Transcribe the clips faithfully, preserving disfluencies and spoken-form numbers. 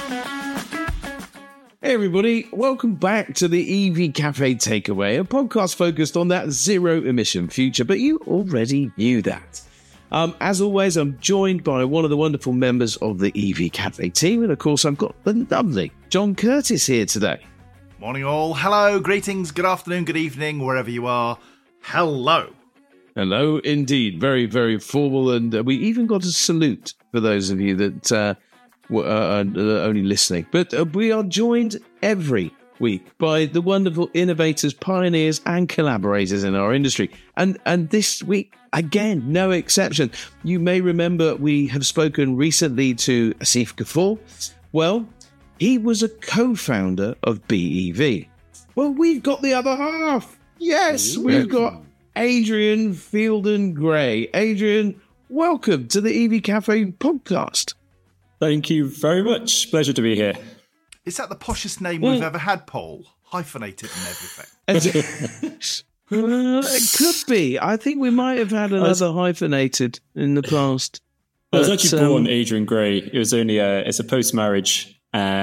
Hey everybody, welcome back to the E V Cafe Takeaway, a podcast focused on that zero-emission future, but you already knew that. Um, as always, I'm joined by one of the wonderful members of the E V Cafe team, and of course I've got the lovely John Curtis here today. Morning all, hello, greetings, good afternoon, good evening, wherever you are, hello. Hello indeed, very, very formal, and uh, we even got a salute for those of you that... Uh, Uh, uh, only listening. But uh, we are joined every week by the wonderful innovators, pioneers and collaborators in our industry. And and this week, again, no exception. You may remember we have spoken recently to Asif Ghafoor. Well, he was a co-founder of B E V. Well, we've got the other half. Yes, we've got Adrian Fielden Gray. Adrian, welcome to the E V Cafe podcast. Thank you very much. Pleasure to be here. Is that the poshest name we've ever had, Paul? Hyphenated and everything. uh, it could be. I think we might have had another was, hyphenated in the past. I was actually um, born Adrian Gray. It was only a, it's a post-marriage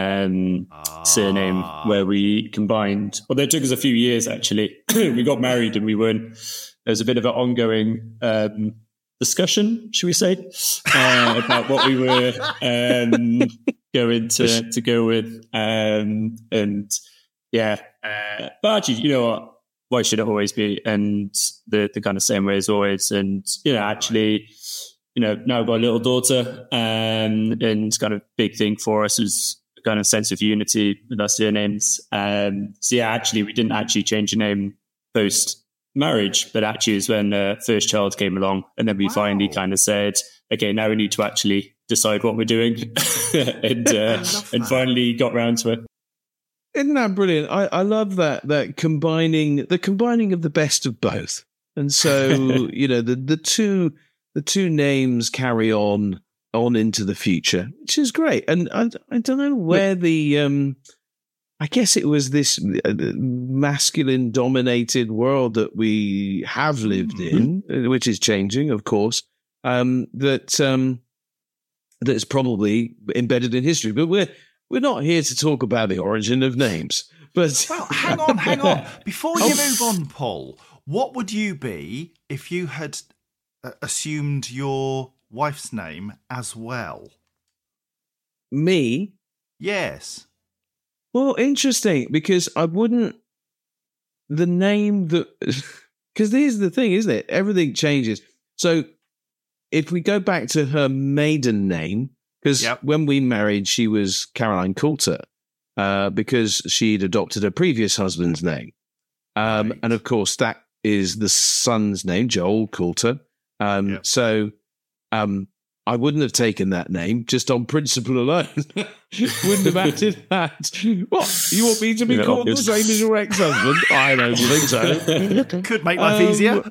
um, ah. surname where we combined. Well, it took us a few years, actually. We got married and we weren't. There was a bit of an ongoing... Um, discussion, should we say, uh, about what we were um, going to, to go with. Um, and yeah, uh, but actually, you know what? Why should it always be? And the, the kind of same way as always. And, you know, actually, you know, now I've got a little daughter, um, and it's kind of big thing for us is a kind of sense of unity with our surnames. Um, so yeah, actually, we didn't actually change the name post marriage, but actually is when the uh, first child came along, and then we wow. finally kind of said, okay, now we need to actually decide what we're doing, and uh, and finally got round to it. Isn't that brilliant? I, I love that that combining the combining of the best of both, and so you know the the two the two names carry on on into the future, which is great. And I I don't know where the um. I guess it was this masculine-dominated world that we have lived in, which is changing, of course, um, that um, that's probably embedded in history. But we're we're not here to talk about the origin of names. But well, hang on, hang on. Before you move on, Paul, what would you be if you had uh, assumed your wife's name as well? Me? Yes. Well, interesting, because I wouldn't, the name that, because here's the thing, isn't it? Everything changes. So if we go back to her maiden name, because yep. when we married, she was Caroline Coulter, uh, because she'd adopted her previous husband's name. Um, right. And of course, that is the son's name, Joel Coulter. Um, yep. So, um, I wouldn't have taken that name just on principle alone. Wouldn't have acted that. What? You want me to be called the same as your ex-husband? I don't think so. Could make life um, easier.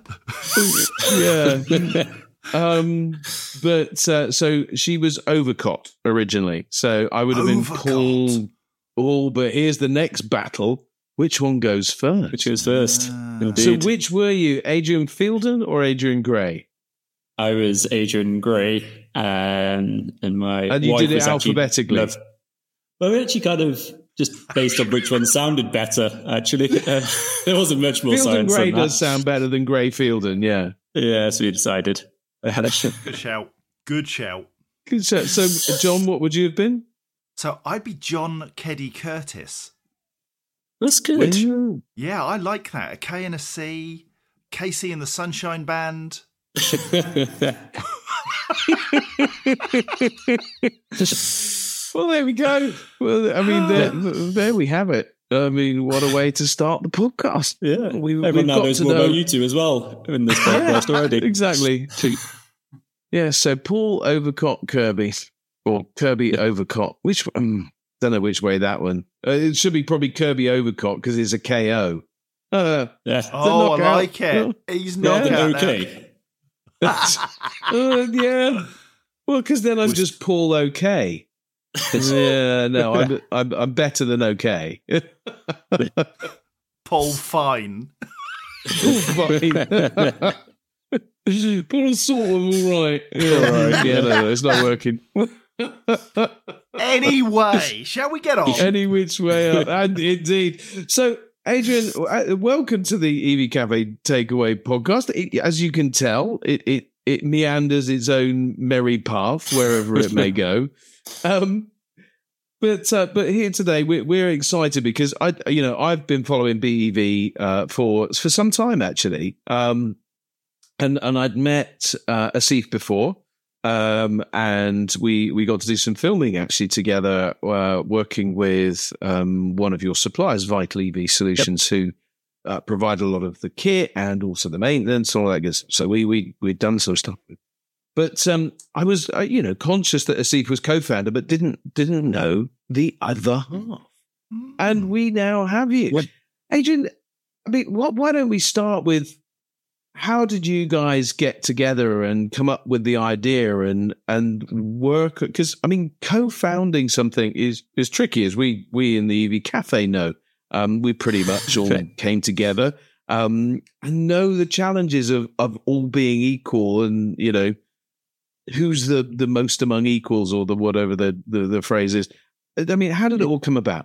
Yeah. Um, but uh, so she was Overcott originally. So I would have been Overcott. called. Oh, but here's the next battle. Which one goes first? Which goes first? Uh, so which were you, Adrian Fielden or Adrian Gray? I was Adrian Gray, and and my and you wife did it was alphabetically. Loved, well, we actually kind of just based on which one sounded better. Actually, uh, there wasn't much more Fielden science. Gray on that. does sound better than Gray Fielden, yeah. Yeah, so we decided. Good shout. Good shout. Good shout. So, John, what would you have been? So I'd be John Keddy Curtis. That's good. Which, yeah, I like that. A K and a C. Casey and the Sunshine Band. Well, there we go. Well, I mean, there, there we have it. I mean, what a way to start the podcast. Yeah, we, everyone now knows more know. about you two as well in this podcast yeah, already. Exactly. Yeah. So Paul Overcott Kirby, or Kirby Overcott. Which um, don't know which way that one. Uh, it should be probably Kirby Overcott because it's a K O. Uh, yeah. Oh, I like it. No? He's not yeah. okay. uh, yeah. Well, because then I'm Which... just Paul OK. Yeah, no, I'm, I'm I'm better than OK. Paul Fine. Paul Fine. Paul sort of all right. Yeah, all right. Yeah, no, no, it's not working. Anyway, shall we get on? Any which way up, and indeed. So, Adrian, welcome to the E V Cafe Takeaway podcast. It, as you can tell, it, it it meanders its own merry path wherever it may go. Um, but uh, but here today, we're we're excited because I you know I've been following B E V uh, for for some time actually, um, and and I'd met uh, Asif before. Um, and we, we got to do some filming actually together, uh, working with um, one of your suppliers, Vital E V Solutions, yep. who uh, provide a lot of the kit and also the maintenance, all that good stuff. So we we we'd done some stuff. But um, I was uh, you know conscious that Asif was co-founder, but didn't didn't know the other half. And we now have you, what? Adrian. I mean, what? Why don't we start with? How did you guys get together and come up with the idea and and work? Because I mean, co-founding something is is tricky, as we we in the E V Cafe know. Um, we pretty much all came together um, and know the challenges of of all being equal, and you know who's the the most among equals, or the whatever the the, the phrase is. I mean, how did it all come about?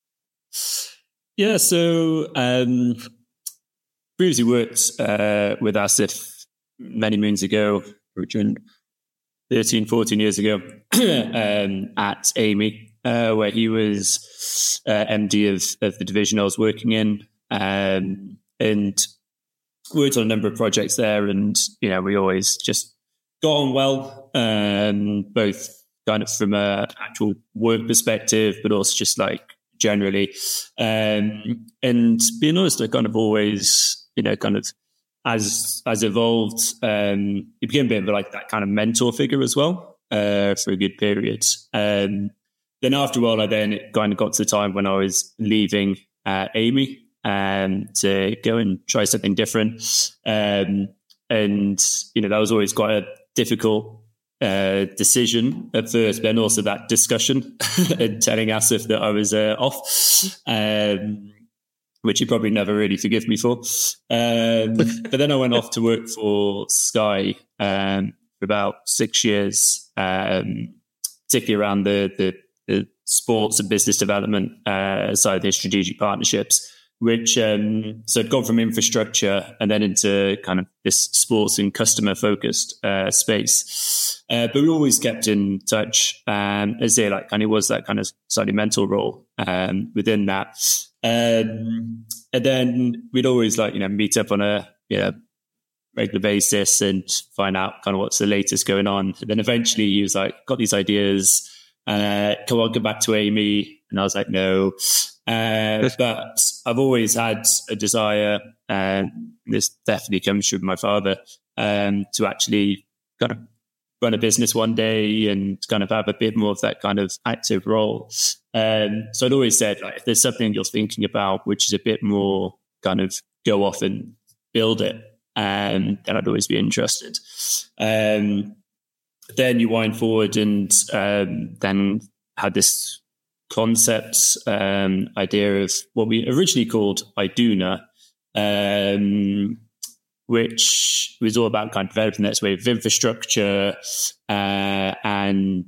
Yeah, so. Um... Previously worked uh, with Asif many moons ago, thirteen, fourteen years ago, um, at Amy, uh, where he was uh, M D of, of the division I was working in, um, and worked on a number of projects there. And, you know, we always just got on well, um, both kind of from a actual work perspective, but also just like generally. Um, and being honest, I kind of always... you know, kind of as as evolved, um, he became a bit of like that kind of mentor figure as well uh, for a good period. Um, then after a while, I then it kind of got to the time when I was leaving uh, Amy um, to go and try something different. Um, and, you know, that was always quite a difficult uh, decision at first, but then also that discussion and telling Asif that I was uh, off. Um which he probably never really forgive me for. Um, but then I went off to work for Sky um, for about six years, um, particularly around the, the, the sports and business development uh, side of the strategic partnerships, which, um, so I'd gone from infrastructure and then into kind of this sports and customer focused uh, space. Uh, but we always kept in touch. Um, as they like kind of was that kind of slightly mental role um, within that. Um, and then we'd always like, you know, meet up on a, you know, regular basis and find out kind of what's the latest going on. And then eventually he was like, got these ideas, uh, come on, go back to Amy. And I was like, no. Uh, but I've always had a desire, and this definitely comes from my father, um, to actually kind of run a business one day and kind of have a bit more of that kind of active role. Um, so I'd always said, like, if there's something you're thinking about, which is a bit more kind of go off and build it, um, then I'd always be interested. Um, then you wind forward and um, then had this concept um, idea of what we originally called Iduna, um, which was all about kind of developing that wave of infrastructure. Uh, and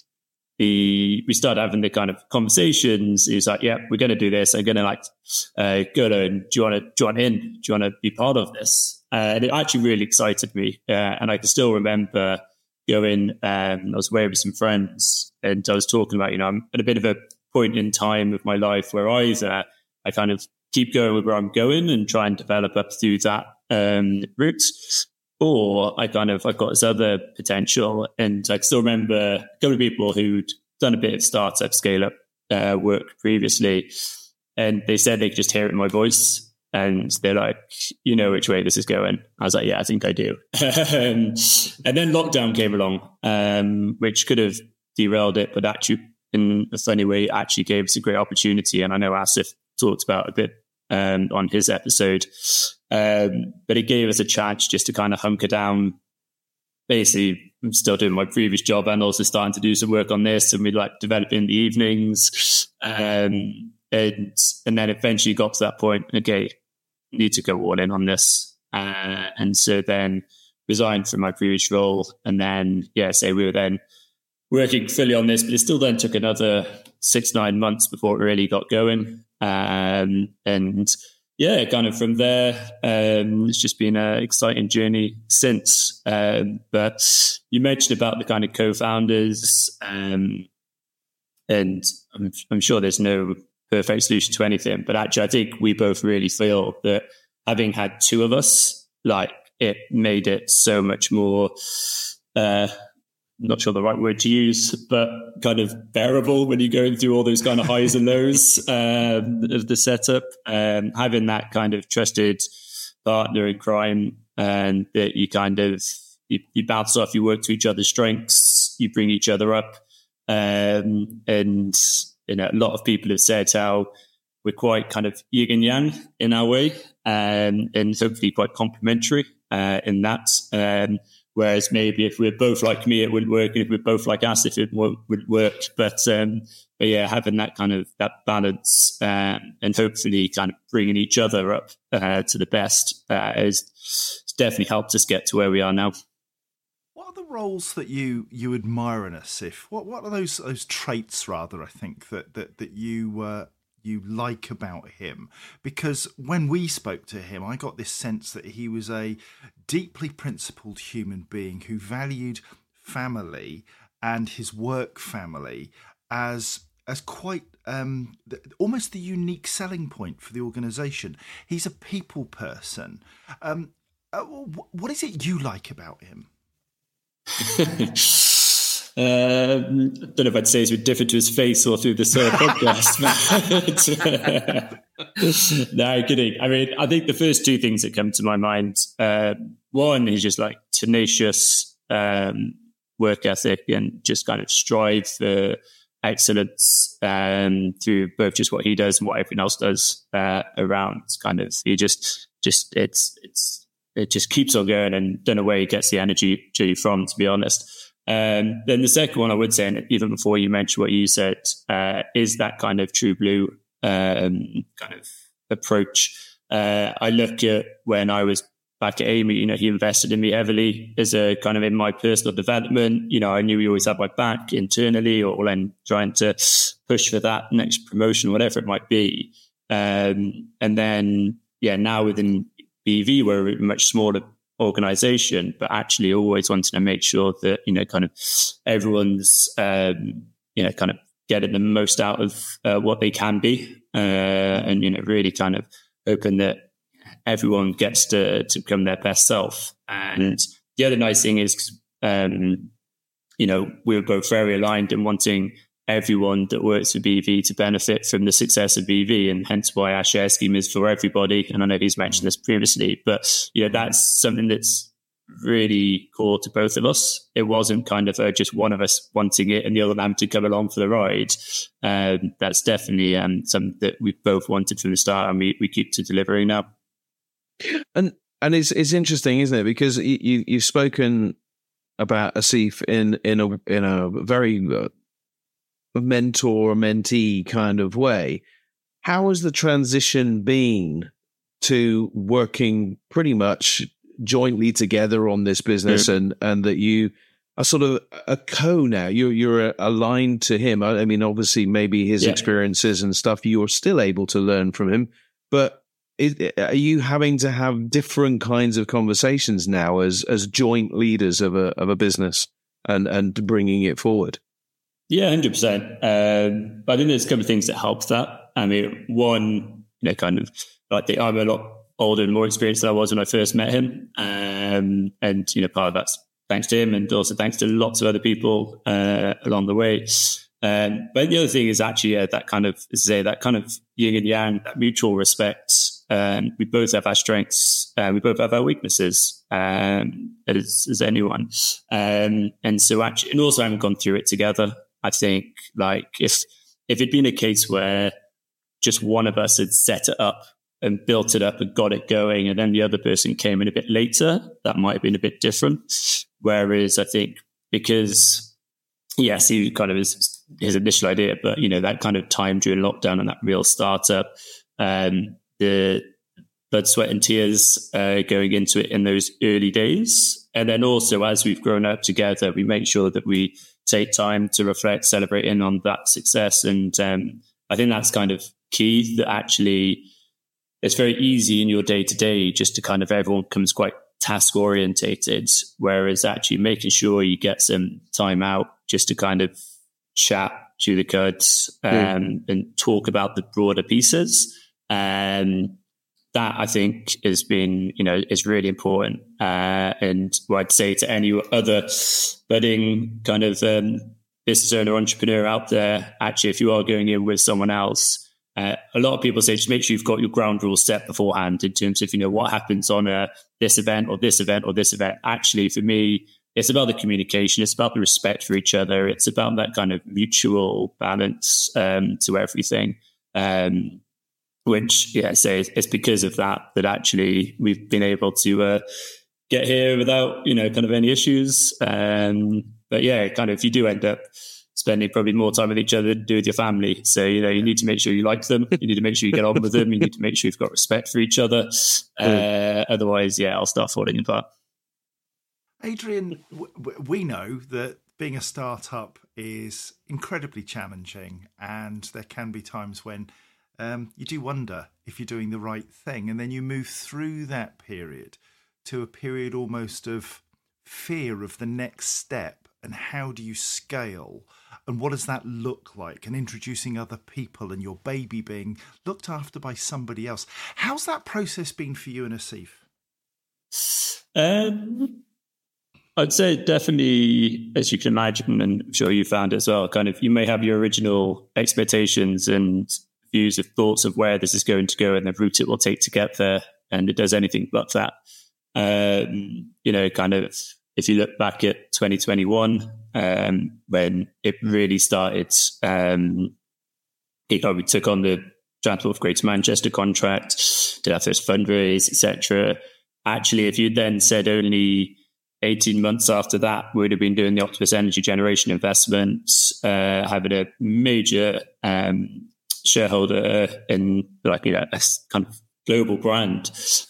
the, we started having the kind of conversations. He was like, yeah, we're going to do this. I'm going to like uh, go to, and do you want to join in? Do you want to be part of this? Uh, and it actually really excited me. Uh, and I can still remember going, um, I was away with some friends and I was talking about, you know, I'm at a bit of a point in time of my life where either I kind of keep going with where I'm going and try and develop up through that um, route, or I kind of, I've got this other potential. And I can still remember a couple of people who'd done a bit of startup scale up uh, work previously. And they said they could just hear it in my voice. And they're like, you know which way this is going? I was like, yeah, I think I do. um, and then lockdown came along, um, which could have derailed it, but actually in a funny way, actually gave us a great opportunity. And I know Asif talked about a bit um, on his episode, um, but it gave us a chance just to kind of hunker down. Basically, I'm still doing my previous job and also starting to do some work on this, and we like developing in the evenings. Um, and and then eventually got to that point, okay, need to go all in on this. Uh, and so then resigned from my previous role. And then, yeah, say we were then working fully on this, but it still then took another six, nine months before it really got going. Um, and yeah, kind of from there, um, it's just been an exciting journey since. Um, but you mentioned about the kind of co-founders, um, and I'm, I'm sure there's no perfect solution to anything, but actually I think we both really feel that having had two of us, like, it made it so much more, uh, not sure the right word to use, but kind of bearable when you're going through all those kind of highs and lows um, of the setup. Um, having that kind of trusted partner in crime, and that you kind of, you, you bounce off, you work to each other's strengths, you bring each other up. Um, and, you know, a lot of people have said how we're quite kind of yin and yang in our way, um, and hopefully quite complementary uh, in that. Um, Whereas maybe if we're both like me, it wouldn't work. And if we're both like us, it wouldn't work. But, um, but yeah, having that kind of that balance um, and hopefully kind of bringing each other up uh, to the best uh, has definitely helped us get to where we are now. What are the roles that you you admire in us? If what what are those those traits rather? I think that that that you. Uh... you like about him? Because when we spoke to him, I got this sense that he was a deeply principled human being who valued family and his work family as as quite um, almost the unique selling point for the organisation. He's a people person. Um, uh, what is it you like about him? Um, I don't know if I'd say it's different to his face or through this uh, podcast. No, I'm kidding. I mean, I think the first two things that come to my mind, uh, one is just like tenacious um, work ethic and just kind of strive for excellence um, through both just what he does and what everyone else does uh, around. Kind of, he just, just it's, it's, it just keeps on going, and don't know where he gets the energy from, to be honest. Um, then the second one I would say, and even before you mentioned what you said, uh, is that kind of true blue um, kind of approach. Uh, I look at when I was back at Amy, you know, he invested in me heavily as a kind of in my personal development. You know, I knew he always had my back internally, or then trying to push for that next promotion, whatever it might be. Um, and then, yeah, now within B V, we're a much smaller organization, but actually always wanting to make sure that, you know, kind of everyone's, um, you know, kind of getting the most out of uh, what they can be, uh, and, you know, really kind of hoping that everyone gets to, to become their best self. And the other nice thing is, um, you know, we were both very aligned in wanting everyone that works for B V to benefit from the success of B V, and hence why our share scheme is for everybody. And I know he's mentioned this previously, but you know, that's something that's really core to both of us. It wasn't kind of uh, just one of us wanting it and the other man to come along for the ride. Um, that's definitely um, something that we both wanted from the start, and we, we keep to delivering now. And and it's it's interesting, isn't it? Because you, you you've spoken about Asif in in a in a very uh, mentor mentee kind of way. How has the transition been to working pretty much jointly together on this business, yeah. and and that you are sort of a co now? You're you're aligned to him. I, I mean, obviously, maybe his yeah. experiences and stuff you're still able to learn from him, but is, are you having to have different kinds of conversations now as as joint leaders of a of a business and and bringing it forward? Yeah, one hundred percent. Um, but I think there's a couple of things that help that. I mean, one, you know, kind of like the, I'm a lot older and more experienced than I was when I first met him. Um, and, you know, part of that's thanks to him, and also thanks to lots of other people uh, along the way. Um, but the other thing is actually uh, that kind of, say, that kind of yin and yang, that mutual respect. Um, we both have our strengths, uh, we both have our weaknesses, um, as, as anyone. Um, and so actually, and also having gone through it together, I think, like, if if it'd been a case where just one of us had set it up and built it up and got it going, and then the other person came in a bit later, that might have been a bit different. Whereas I think because, yes, he kind of his, his initial idea, but, you know, that kind of time during lockdown and that real startup, um, the blood, sweat and tears uh, going into it in those early days. And then also, as we've grown up together, we make sure that we take time to reflect, celebrate in on that success. And um, I think that's kind of key, that actually it's very easy in your day to day just to kind of, everyone becomes quite task orientated, whereas actually making sure you get some time out just to kind of chat, chew the cuds, um, mm. and talk about the broader pieces. Um, that I think has been, you know, is really important. Uh, and what I'd say to any other budding kind of um, business owner, entrepreneur out there, actually, if you are going in with someone else, Uh, a lot of people say just make sure you've got your ground rules set beforehand in terms of, you know, what happens on a, this event or this event or this event. Actually, for me, it's about the communication. It's about the respect for each other. It's about that kind of mutual balance um, to everything, um, which, yeah, say so it's because of that that actually we've been able to uh, get here without, you know, kind of any issues. Um, but yeah, kind of, if you do end up spending probably more time with each other than do with your family. So, you know, you need to make sure you like them. You need to make sure you get on with them. You need to make sure you've got respect for each other. Uh, otherwise, yeah, I'll start falling apart. Adrian, w- we know that being a startup is incredibly challenging, and there can be times when um, you do wonder if you're doing the right thing. And then you move through that period to a period almost of fear of the next step. And how do you scale? And what does that look like? And introducing other people and your baby being looked after by somebody else. How's that process been for you and Asif? Um, I'd say definitely, as you can imagine, and I'm sure you found it as well, kind of, you may have your original expectations and views of thoughts of where this is going to go and the route it will take to get there. And it does anything but that. Um, you know, kind of, if you look back at twenty twenty-one, um, when it really started, um, it, we took on the Transport for Greater Manchester contract, did our first fundraise, et cetera. Actually, if you'd then said only eighteen months after that, we'd have been doing the Octopus Energy Generation investments, uh, having a major um, shareholder in, like, you know, a kind of global brand.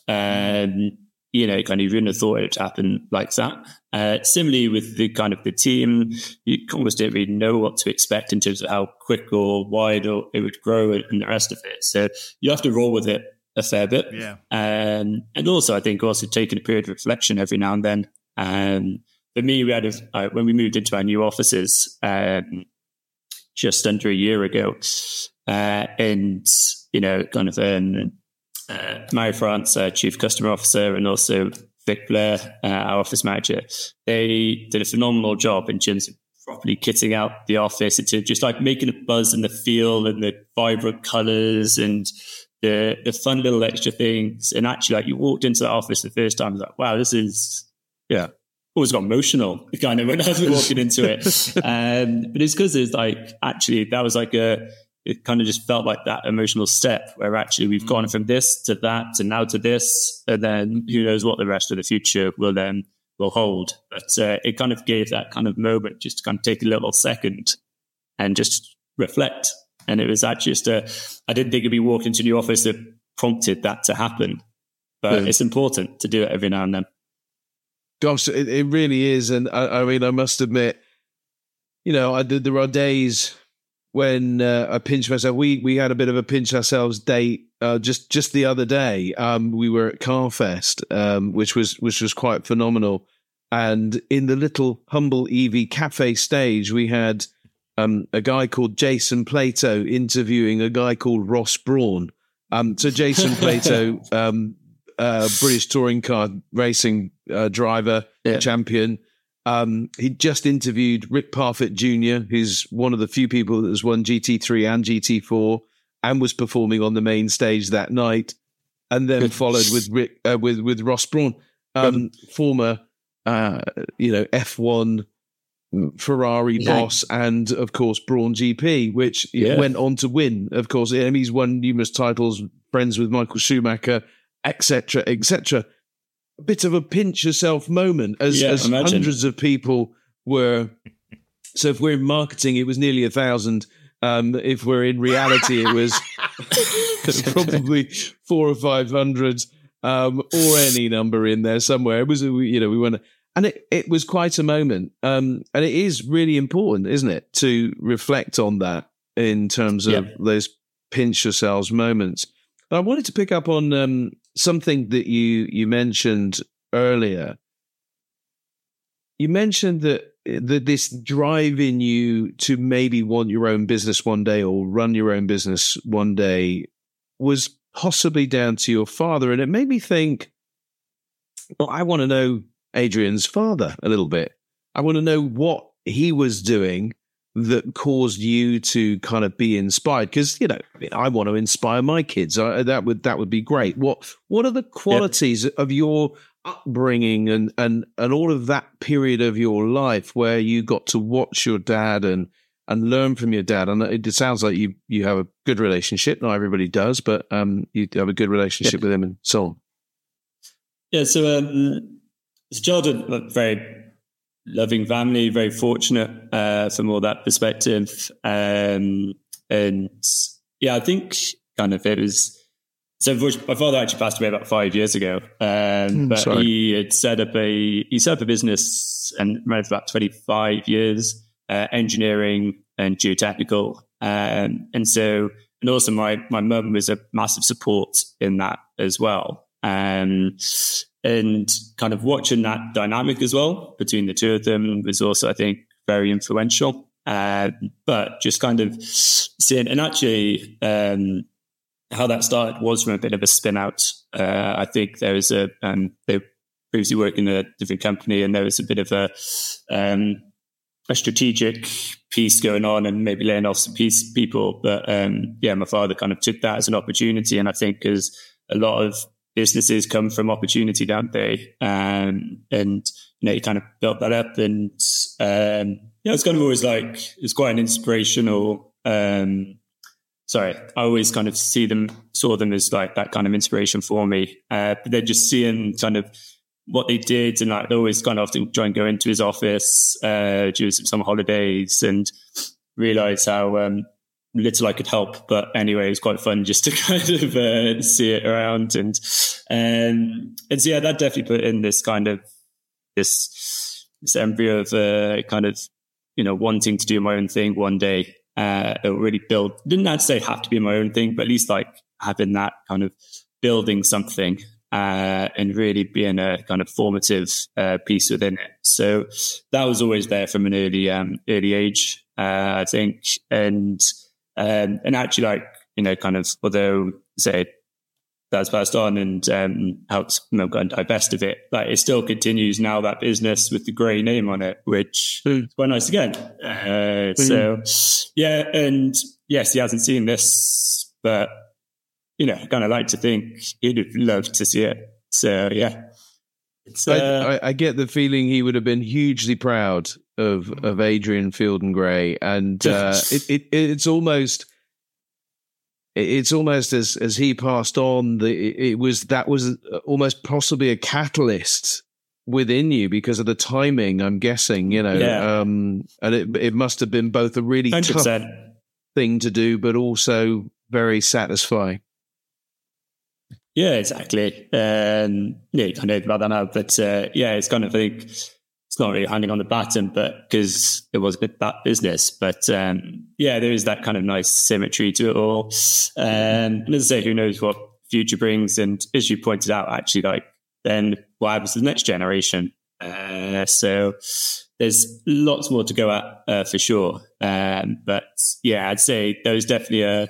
Um, you know, kind of, you wouldn't have thought it would happen like that. Uh, similarly with the kind of the team, you almost didn't really know what to expect in terms of how quick or wide or it would grow and the rest of it. So you have to roll with it a fair bit. Yeah. Um, and also, I think also taking a period of reflection every now and then. Um, for me, we had a, uh, when we moved into our new offices um, just under a year ago, uh, and, you know, kind of um, Uh, Mary France, uh, Chief Customer Officer, and also Vic Blair, uh, our office manager, they did a phenomenal job in terms of properly kitting out the office into just like making a buzz and the feel and the vibrant colours and the the fun little extra things. And actually, like, you walked into the office the first time, I was like, wow, this is, yeah, always got emotional kind of when I was walking into it. Um, but it's because it's like, actually, that was like a, it kind of just felt like that emotional step where actually we've gone from this to that and now to this, and then who knows what the rest of the future will then will hold. But uh, it kind of gave that kind of moment just to kind of take a little second and just reflect. And it was actually just a, I didn't think it'd be walking into a new office that prompted that to happen, but mm. it's important to do it every now and then. Gosh, it, it really is. And I, I mean, I must admit, you know, I did, there are days when uh, I pinch myself. We we had a bit of a pinch ourselves date uh, just just the other day. Um, we were at Carfest, um, which was which was quite phenomenal. And in the little humble E V cafe stage, we had um, a guy called Jason Plato interviewing a guy called Ross Brawn. Um, so Jason Plato, um, uh, British touring car racing uh, driver, yeah. champion. Um, he just interviewed Rick Parfitt Junior, who's one of the few people that has won G T three and G T four and was performing on the main stage that night, and then Good. followed with Rick, uh, with with Ross Brawn, um, former uh, you know F one Ferrari yeah. boss, and of course Brawn G P, which yeah. went on to win. Of course, he's won numerous titles, friends with Michael Schumacher, et cetera, et cetera. A bit of a pinch yourself moment as, yeah, as hundreds of people were. So if we're in marketing, it was nearly a thousand. Um, if we're in reality, it was probably four or five hundred, um, or any number in there somewhere. It was, you know, we went, And it, it was quite a moment. Um, and it is really important, isn't it, to reflect on that in terms of yeah. those pinch yourselves moments. I wanted to pick up on um, something that you, you mentioned earlier. You mentioned that, that this drive in you to maybe want your own business one day or run your own business one day was possibly down to your father. And it made me think, well, I want to know Adrian's father a little bit. I want to know what he was doing that caused you to kind of be inspired, because you know I want to inspire my kids. I, that would that would be great. What what are the qualities yep. of your upbringing and and and all of that period of your life where you got to watch your dad and and learn from your dad? And it sounds like you you have a good relationship. Not everybody does, but um, you have a good relationship yep. with him and so on. Yeah. So um, as a childhood, very loving family, very fortunate uh, from all that perspective. Um, and yeah, I think kind of it was, so my father actually passed away about five years ago, um, but Sorry. he had set up a, he set up a business and ran for about twenty-five years, uh, engineering and geotechnical. Um, and so, and also my, my mum was a massive support in that as well. Um, and kind of watching that dynamic as well between the two of them was also, I think, very influential. Uh, but just kind of seeing, and actually, um, how that started was from a bit of a spin out. Uh, I think there was a, um, they previously worked in a different company, and there was a bit of a, um, a strategic piece going on and maybe laying off some piece people. But, um, yeah, my father kind of took that as an opportunity. And I think as a lot of businesses come from opportunity, don't they? Um, and, you know, he kind of built that up. And, um, yeah, it's kind of always like, it's quite an inspirational, um, sorry, I always kind of see them, saw them as like that kind of inspiration for me. Uh, but then just seeing kind of what they did, and like, they always kind of often try and go into his office, uh, during some summer holidays and realize how, um, little I could help, but anyway, it was quite fun just to kind of uh, see it around, and um, and so yeah, that definitely put in this kind of this this embryo of uh, kind of you know wanting to do my own thing one day. Uh, it really build didn't I'd say have to be my own thing, but at least like having that kind of building something uh, and really being a kind of formative uh, piece within it. So that was always there from an early um, early age, uh, I think, and. Um, and actually, like, you know, kind of, although, say, that's passed on and um, helped you know, go and divest of it, like, it still continues now, that business with the Grey name on it, which mm. is quite nice again. Uh, mm. So, yeah, and yes, he hasn't seen this, but, you know, I kind of like to think he'd have loved to see it. So, yeah. It's, uh, I, I get the feeling he would have been hugely proud of of Adrian Fielden Gray, and uh, it, it it's almost it's almost as as he passed on, the it was that was almost possibly a catalyst within you because of the timing. I'm guessing, you know, yeah. um, and it it must have been both a really one hundred percent tough thing to do, but also very satisfying. Yeah, exactly. Um, yeah, I know about that now, but uh, yeah, it's kind of like, it's not really handing on the baton, but because it was a bit that business. But um, yeah, there is that kind of nice symmetry to it all. Um, and as I say, who knows what future brings? And as you pointed out, actually, like then what happens to the next generation? Uh, so there's lots more to go at uh, for sure. Um, but yeah, I'd say there was definitely a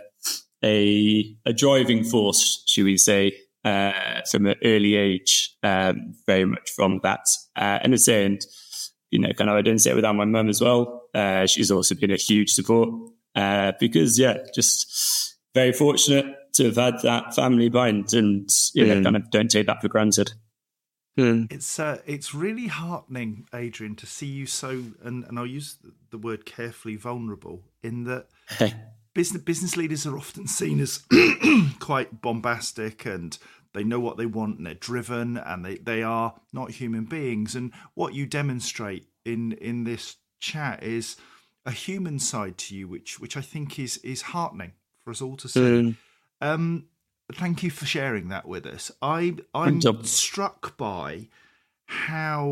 a a driving force, should we say, uh, from an early age, um, very much from that. Uh, and it's and you know, kind of, I didn't say it without my mum as well. Uh, she's also been a huge support uh, because, yeah, just very fortunate to have had that family bind, and you know, mm. kind of don't take that for granted. Mm. It's uh, it's really heartening, Adrian, to see you so, and, and I'll use the word carefully, vulnerable, in that business business leaders are often seen as quite bombastic, and they know what they want, and they're driven, and they, they are not human beings. And what you demonstrate in in this chat is a human side to you, which which I think is is heartening for us all to see. Mm. Um, thank you for sharing that with us. I I'm struck by how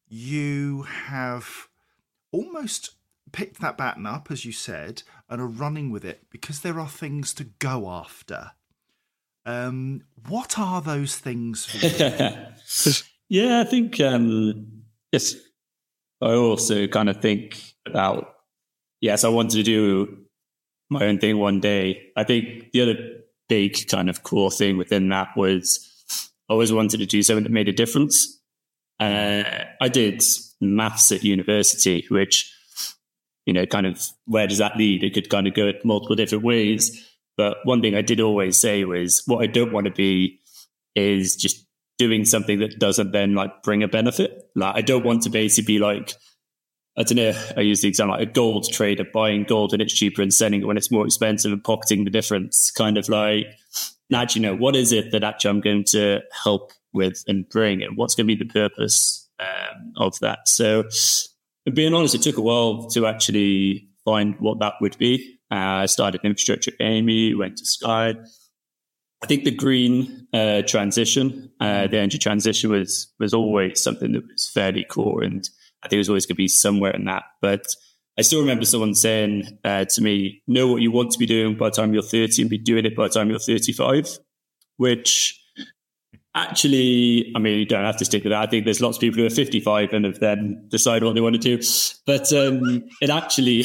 you have almost picked that baton up, as you said, and are running with it because there are things to go after. Um, what are those things for you? Yeah, I think, um, yes, I also kind of think about, yes, I wanted to do my own thing one day. I think the other big kind of core thing within that was I always wanted to do something that made a difference. Uh, I did maths at university, which, you know, kind of, where does that lead? It could kind of go at multiple different ways. But one thing I did always say was what I don't want to be is just doing something that doesn't then like bring a benefit. Like I don't want to basically be like, I don't know, I use the example like a gold trader buying gold when it's cheaper and selling it when it's more expensive and pocketing the difference. Kind of like, actually, you know, what is it that actually I'm going to help with and bring, and what's going to be the purpose um, of that? So, being honest, it took a while to actually find what that would be. Uh, I started infrastructure at Amy, went to Sky. I think the green uh, transition, uh, the energy transition was was always something that was fairly core, and I think it was always going to be somewhere in that. But I still remember someone saying uh, to me, know what you want to be doing by the time you're thirty and be doing it by the time you're thirty-five, which actually, I mean, you don't have to stick with that. I think there's lots of people who are fifty-five and have then decided what they want to do. But um, it actually,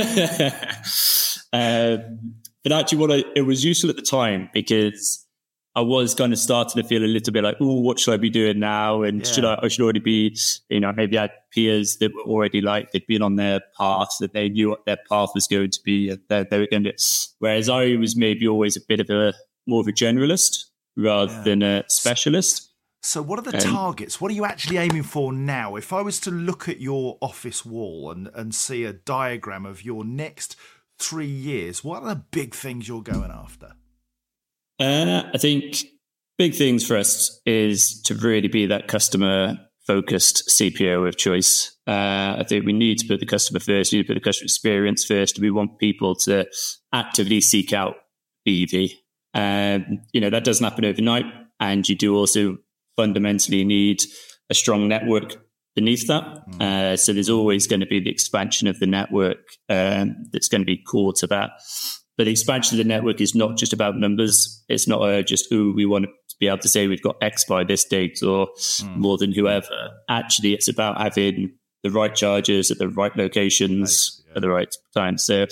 um, but actually what I, it was useful at the time because I was kind of starting to feel a little bit like, oh, what should I be doing now? And yeah. should I, I should already be, you know, maybe I had peers that were already like, they'd been on their path, that they knew what their path was going to be. And they, they were going to, whereas I was maybe always a bit of a, more of a generalist rather yeah. than a specialist. So what are the um, targets? What are you actually aiming for now? If I was to look at your office wall and, and see a diagram of your next three years, what are the big things you're going after? Uh, I think big things for us is to really be that customer-focused C P O of choice. Uh, I think we need to put the customer first. We need to put the customer experience first. We want people to actively seek out E V. Um, you know, that doesn't happen overnight, and you do also fundamentally need a strong network beneath that. Mm. Uh, so there's always going to be the expansion of the network um, that's going to be core to that. But the expansion of the network is not just about numbers. It's not uh, just, oh, we want to be able to say we've got X by this date or mm. more than whoever. Actually, it's about having the right chargers at the right locations right, yeah. at the right time. So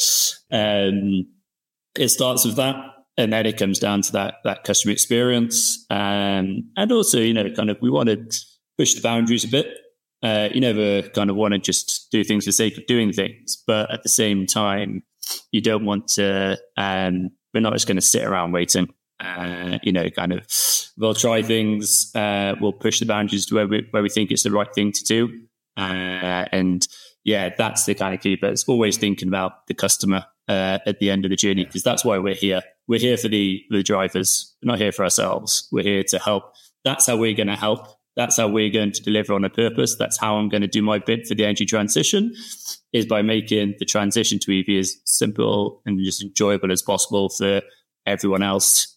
um, it starts with that. And then it comes down to that that customer experience. Um, and also, you know, kind of we want to push the boundaries a bit. Uh, you never kind of want to just do things for the sake of doing things. But at the same time, you don't want to, um, we're not just going to sit around waiting. Uh, you know, kind of, we'll try things, uh, we'll push the boundaries to where we, where we think it's the right thing to do. Uh, and yeah, that's the kind of key, but it's always thinking about the customer uh, at the end of the journey, because that's why we're here. We're here for the, the drivers. We're not here for ourselves. We're here to help. That's how we're going to help. That's how we're going to deliver on a purpose. That's how I'm going to do my bit for the energy transition, is by making the transition to E V as simple and just enjoyable as possible for everyone else.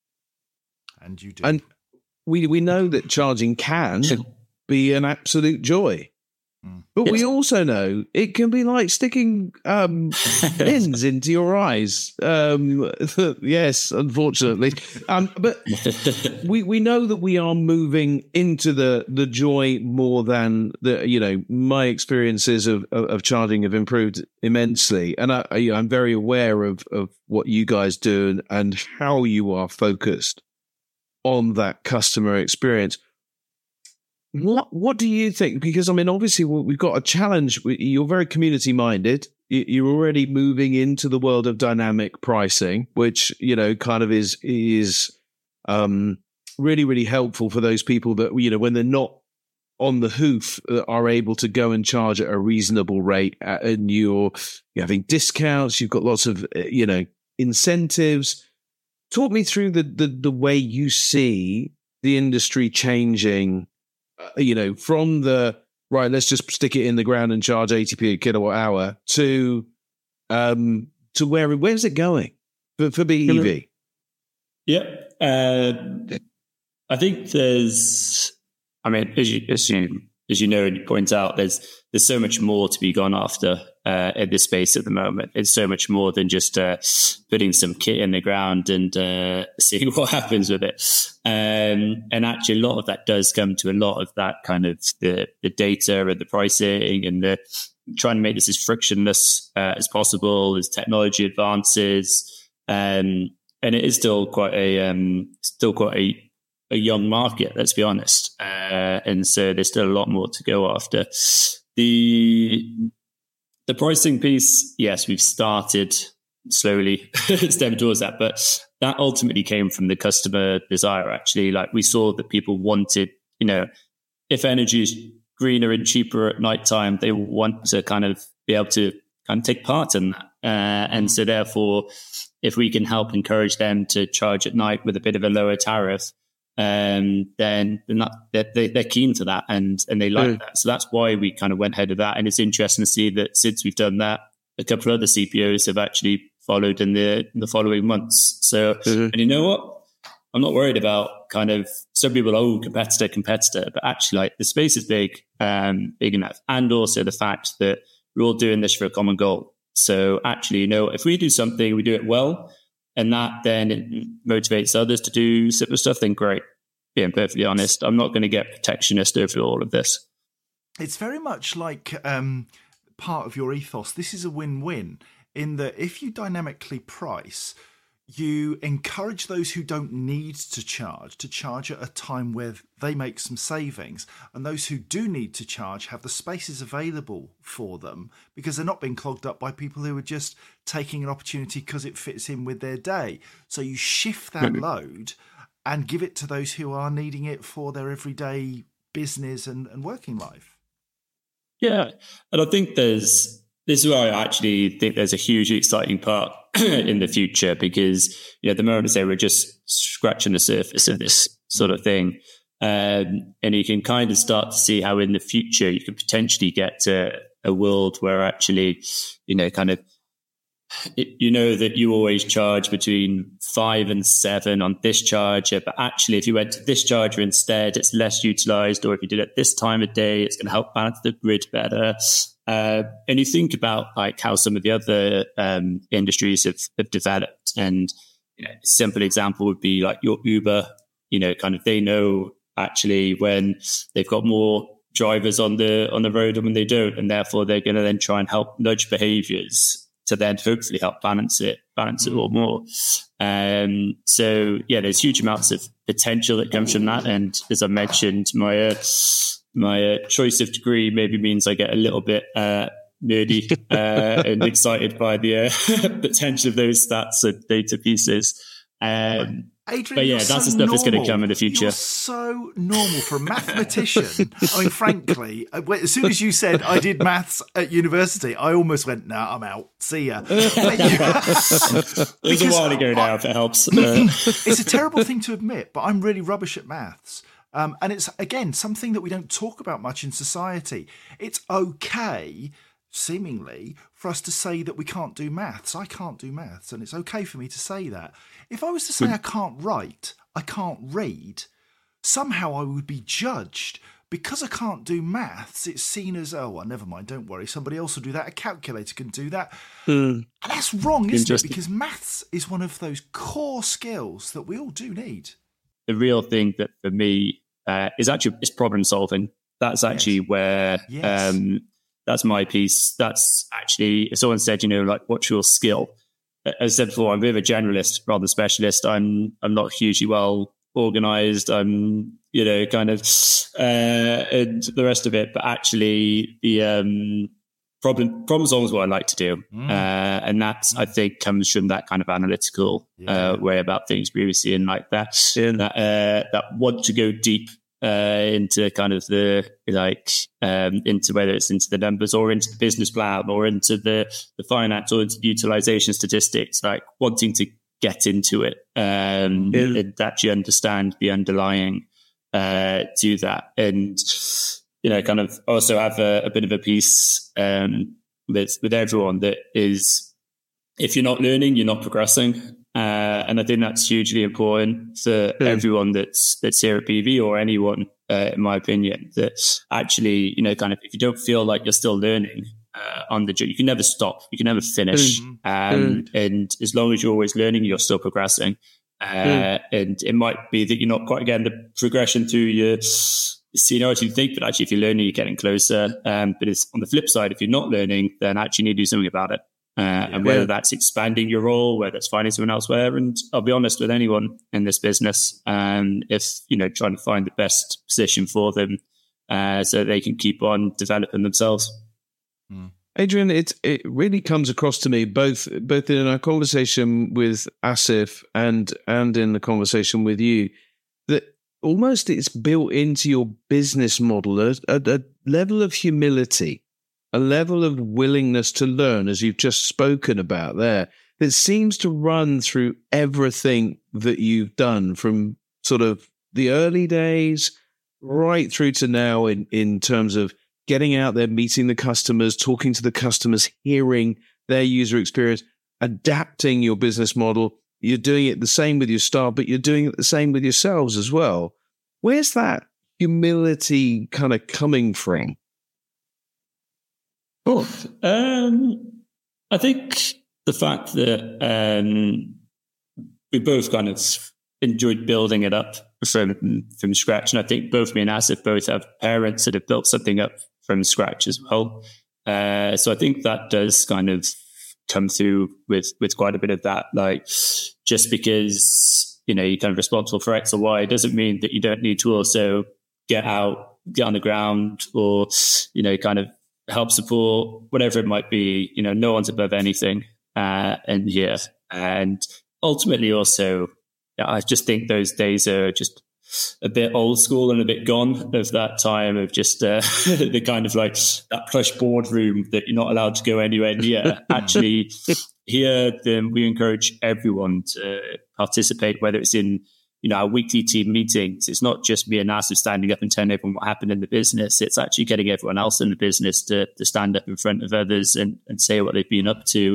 And you do. And we we know that charging can be an absolute joy. But yes. we also know it can be like sticking um, pins into your eyes. Um, yes, unfortunately. Um, but we, we know that we are moving into the, the joy more than the, you know, my experiences of, of, of charging have improved immensely. And I, I, I'm very aware of, of what you guys do and how you are focused on that customer experience. What what do you think? Because, I mean, obviously, we've got a challenge. You're very community-minded. You're already moving into the world of dynamic pricing, which, you know, kind of is is um, really, really helpful for those people that, you know, when they're not on the hoof, are able to go and charge at a reasonable rate. And you're, you're having discounts. You've got lots of, you know, incentives. Talk me through the the, the way you see the industry changing. You know, from the, right, let's just stick it in the ground and charge eighty p a kilowatt hour to um, to where, where's it going for, for B E V? Yeah. Uh, I think there's, I mean, as you, as you, as you know, and you point out, there's there's so much more to be gone after uh, in this space at the moment. It's so much more than just uh, putting some kit in the ground and uh, seeing what happens with it. Um, and actually, a lot of that does come to a lot of that kind of the, the data and the pricing and the trying to make this as frictionless uh, as possible as technology advances. Um, and it is still quite a um, still quite a a young market, let's be honest. Uh, and so there's still a lot more to go after. The the pricing piece, yes, we've started slowly stepping towards that, but that ultimately came from the customer desire, actually. Like we saw that people wanted, you know, if energy is greener and cheaper at nighttime, they want to kind of be able to kind of take part in that. Uh, and so therefore, if we can help encourage them to charge at night with a bit of a lower tariff, um, then they're, not, they're, they're keen to that and, and they like mm. that. So that's why we kind of went ahead of that. And it's interesting to see that since we've done that, a couple of other C P Os have actually followed in the, in the following months. So, mm-hmm. and you know what? I'm not worried about kind of some people, oh, competitor, competitor, but actually like the space is big, um, big enough. And also the fact that we're all doing this for a common goal. So actually, you know, if we do something, we do it well, and that then it motivates others to do similar stuff, then great. Being perfectly honest, I'm not going to get protectionist over all of this. It's very much like um, part of your ethos. This is a win-win in that if you dynamically price, you encourage those who don't need to charge to charge at a time where they make some savings, and those who do need to charge have the spaces available for them because they're not being clogged up by people who are just taking an opportunity because it fits in with their day. So you shift that load and give it to those who are needing it for their everyday business and, and working life. Yeah, and I think there's this is where I actually think there's a hugely exciting part in the future, because, you know, at the moment, say we're just scratching the surface of this sort of thing. Um, and you can kind of start to see how in the future you could potentially get to a world where actually, you know, kind of, it, you know, that you always charge between five and seven on this charger, but actually if you went to this charger instead, it's less utilized, or if you did it at this time of day, it's going to help balance the grid better. Uh, and you think about like how some of the other um, industries have, have developed, and, you know, a simple example would be like your Uber. You know, kind of they know actually when they've got more drivers on the on the road and when they don't, and therefore they're going to then try and help nudge behaviours to then hopefully help balance it, balance it a lot more. Um, so yeah, there's huge amounts of potential that comes from that, and as I mentioned, my uh, My uh, choice of degree maybe means I get a little bit uh, nerdy uh, and excited by the uh, potential of those stats and data pieces. Um, Adrian, but yeah, that's so the stuff normal. that's going to come in the future. You're so normal for a mathematician. I mean, frankly, as soon as you said I did maths at university, I almost went, "No, nah, I'm out. See ya." It was a while ago now, if it helps. Uh, it's a terrible thing to admit, but I'm really rubbish at maths. Um, and it's, again, something that we don't talk about much in society. It's okay, seemingly, for us to say that we can't do maths. I can't do maths, and it's okay for me to say that. If I was to say I can't write, I can't read, somehow I would be judged. Because I can't do maths, it's seen as, oh, well, never mind, don't worry, somebody else will do that. A calculator can do that. Mm. And that's wrong, isn't it? Because maths is one of those core skills that we all do need. The real thing that for me uh, is actually is problem solving. That's actually yes. where yes. Um, that's my piece. That's actually, if someone said, you know, like, what's your skill? As I said before, I'm a bit of a generalist rather than specialist. I'm I'm not hugely well organized. I'm, you know, kind of uh, and the rest of it. But actually, the um, problem problem solving is what I like to do, mm. uh, and that's mm. I think comes from that kind of analytical yeah. uh, way about things previously, and like that yeah. that uh, that want to go deep uh, into kind of the like um, into whether it's into the numbers or into the business plan or into the the finance or into the utilization statistics, like wanting to get into it um, yeah. and actually understand the underlying uh, to that. And, you know, kind of also have a, a bit of a piece um, with, with everyone that is, if you're not learning, you're not progressing. Uh, and I think that's hugely important for mm. everyone that's that's here at B V or anyone, uh, in my opinion, that actually, you know, kind of, if you don't feel like you're still learning uh, on the job, you can never stop, you can never finish. Mm. Um, mm. And as long as you're always learning, you're still progressing. Uh, mm. And it might be that you're not quite getting the progression through your seniority you think, but actually if you're learning, you're getting closer. Um, but it's on the flip side, if you're not learning, then actually you need to do something about it. Uh, yeah, and whether yeah. that's expanding your role, whether it's finding someone elsewhere. And I'll be honest with anyone in this business, um, if, you know, trying to find the best position for them uh, so they can keep on developing themselves. Mm. Adrian, it it really comes across to me, both both in our conversation with Asif and, and in the conversation with you, that almost it's built into your business model, a, a, a level of humility, a level of willingness to learn, as you've just spoken about there, that seems to run through everything that you've done from sort of the early days right through to now in, in terms of getting out there, meeting the customers, talking to the customers, hearing their user experience, adapting your business model. You're doing it the same with your staff, but you're doing it the same with yourselves as well. Where's that humility kind of coming from? Oh, um, I think the fact that um, we both kind of enjoyed building it up from from scratch, and I think both me and Asif both have parents that have built something up from scratch as well. Uh, so I think that does kind of come through with with quite a bit of that. Like, just because, you know, you're kind of responsible for X or Y doesn't mean that you don't need to also get out, get on the ground, or, you know, kind of help support, whatever it might be. You know, no one's above anything uh, in here. And ultimately also, I just think those days are just a bit old school and a bit gone, of that time of just uh, the kind of like that plush boardroom that you're not allowed to go anywhere near. Actually, here, then we encourage everyone to participate, whether it's in, you know, our weekly team meetings. It's not just me and Asif standing up and telling everyone what happened in the business. It's actually getting everyone else in the business to, to stand up in front of others and, and say what they've been up to.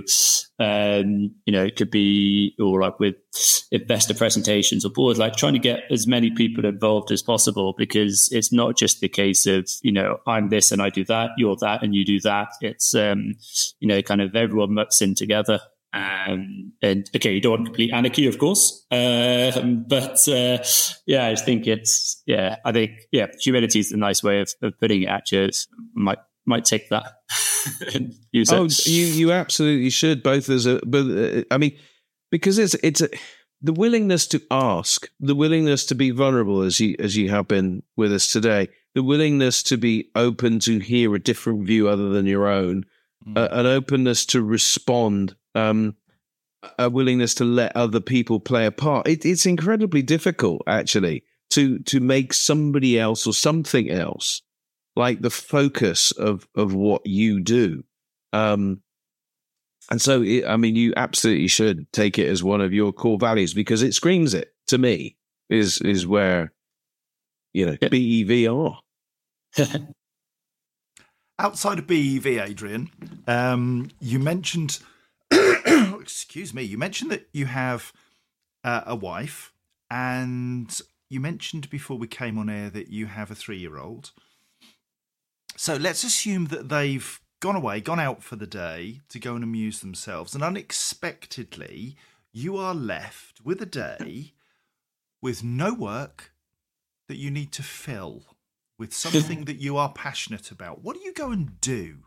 Um, you know, it could be, or like with investor presentations or boards, like trying to get as many people involved as possible, because it's not just the case of, you know, I'm this and I do that, you're that and you do that. It's, um, you know, kind of everyone mucks in together. Um, and okay, you don't want complete anarchy, of course, um, but uh, yeah, I just think it's yeah. I think yeah, humility is a nice way of, of putting it. Actually, might might take that. And use oh, it. you you absolutely should, both as a. But uh, I mean, because it's it's a, the willingness to ask, the willingness to be vulnerable, as you as you have been with us today, the willingness to be open to hear a different view other than your own, mm. uh, an openness to respond. Um, a willingness to let other people play a part. It, it's incredibly difficult, actually, to to make somebody else or something else like the focus of of what you do. Um, and so, it, I mean, you absolutely should take it as one of your core values, because it screams it to me. Is is where, you know, yeah. B E V are. Outside of B E V, Adrian, um, you mentioned. Excuse me. You mentioned that you have uh, a wife, and you mentioned before we came on air that you have a three-year-old. So let's assume that they've gone away, gone out for the day to go and amuse themselves, and unexpectedly you are left with a day with no work that you need to fill with something that you are passionate about. What do you go and do?